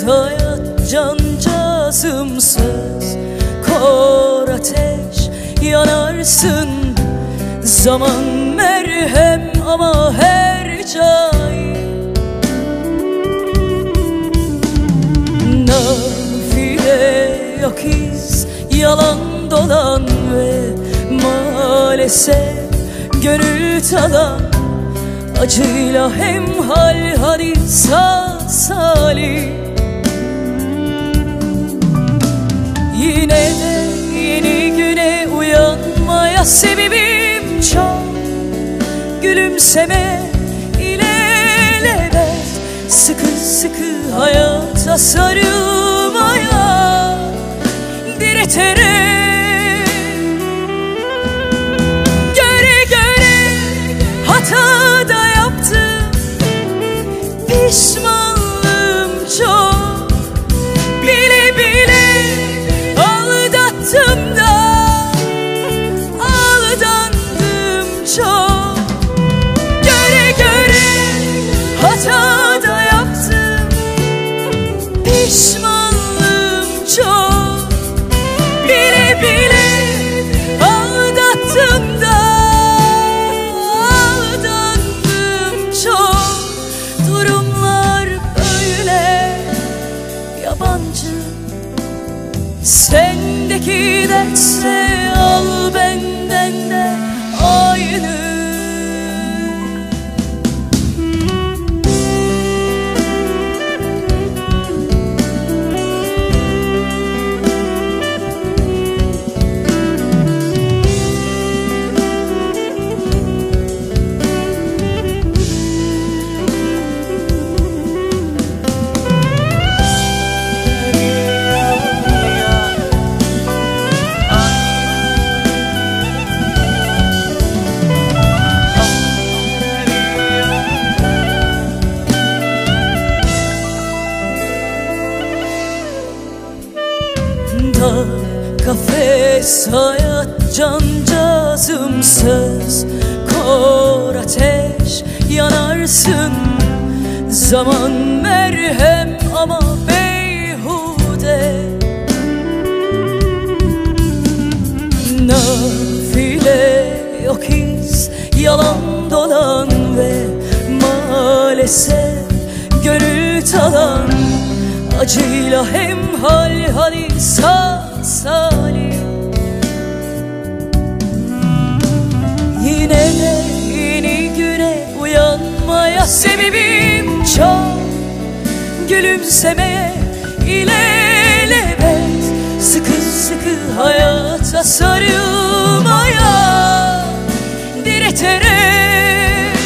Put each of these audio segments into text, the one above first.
hayat cancağızımsız. Kor ateş yanarsın, zaman merhem ama her cahil. Nafile yok iz, yalan dolan ve maalesef gönül talan. Acıyla hemhal hadi sağ salim. Yine de yeni güne uyanmaya sebebim çok. Gülümseme ilelebet, sıkı sıkı hayata sarılmaya direterek. Göre göre hata da yaptım, pişmanlığım çok. Bile bile aldattım da aldandım çok. Göre göre hata da yaptım, pişmanlığım çok. Bile bile aldattım da aldandım çok. Durumlar böyle yabancı, sendeki dertse al benden de aynı. Kafes hayat cancağızımsız. Kor ateş yanarsın, zaman merhem ama beyhude. Nafile yok iz, yalan dolan ve maalesef gönül talan. Acıyla hemhal hadi sağ salim. Yine de yeni güne uyanmaya sebebim çok. Gülümsemeye ilelebet, sıkı sıkı hayata sarılmaya direterek.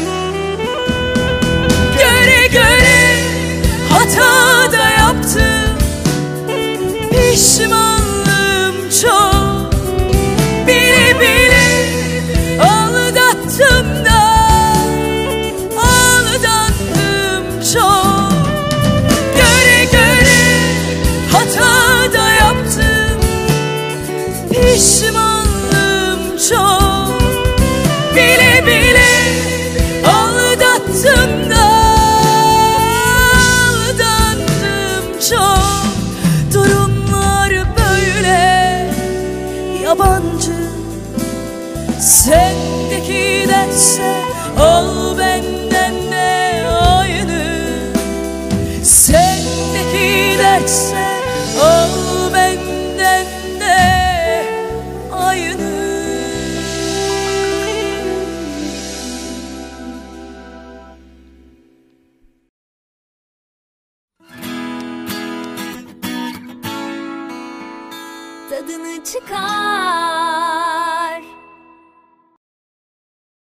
Göre göre hata da yaptım, pişmanlığım çok. Bile bile aldattım da aldandım çok. Göre göre hata da yaptım, pişmanlığım çok. Bile bile aldattım da aldandım çok. Durumlar böyle yabancı, sendeki dertse al benden de aynı. Sendeki dertse al benden de aynı. Tadını çıkar